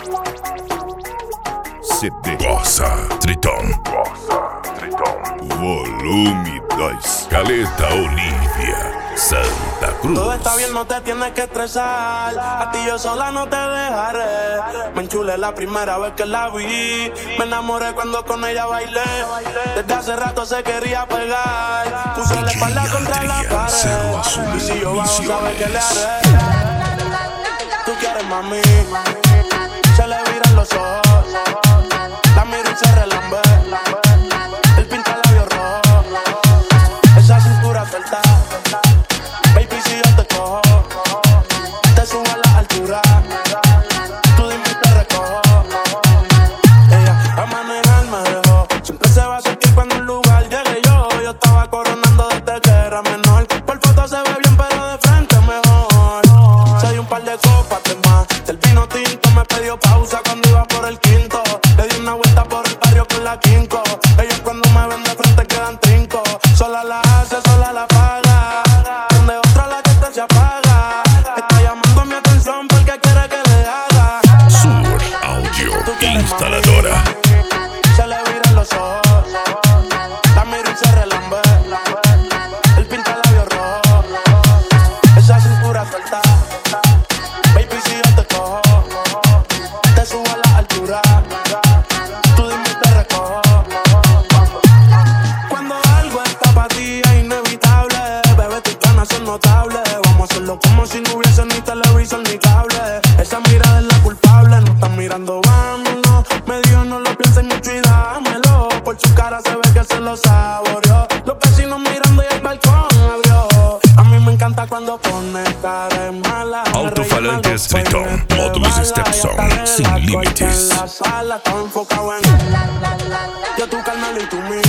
CD Goza Tritón. Volume 2. Caleta Olivia, Santa Cruz. Todo está bien, no te tienes que estresar. A ti yo sola no te dejaré. Me enchulé la primera vez que la vi. Me enamoré cuando con ella bailé. Desde hace rato se quería pegar. Puse la espalda contra la pared. Y si yo bajo, sabes que le haré. Tú quieres, mami. Se le viran los ojos. La miro y se relambe. El pinta labios rojo. Esa cintura suelta. Baby, si yo te cojo, te subo a la altura. Tú dime y te recojo. Ella a manejar me dejó. Siempre se va a sentir cuando un lugar llegue yo. Yo estaba coronando desde que era menor. Por foto se ve bien, pero de frente mejor. Se dio un par de copas de más. Del vino tinto me pidió pausa cuando iba por el quinto. Le di una vuelta por el barrio con la quinco. Ellos cuando me ven de frente quedan trinco. Sola la hace, sola la paga. Donde otra la que te se apaga. Está llamando mi atención porque quiere que le haga. Sur Audio Instaladora. Se le viran los ojos. La miro y se relambe. El pinta labios rojo. Esa cintura suelta. Baby, si yo te cojo, te subo a la altura. Tú dime y te recojo. Cuando algo está para ti es inevitable. Bebé, tus ganas son notables. Vamos a hacerlo como si no hubiese ni televisor ni cable. Esa mirada es la culpable. No están mirando, vámonos. Me dijo no lo pienses mucho y dámelo. Por su cara se ve que se lo saboreó. Los vecinos mirando y el balcón abrió. A mí me encanta cuando pone cara de mala. Alto-falantes Tritón. Módulos Stepson. Sin límites. En la sala, todo enfocado en yo, tú, Carmelo y tú, mí.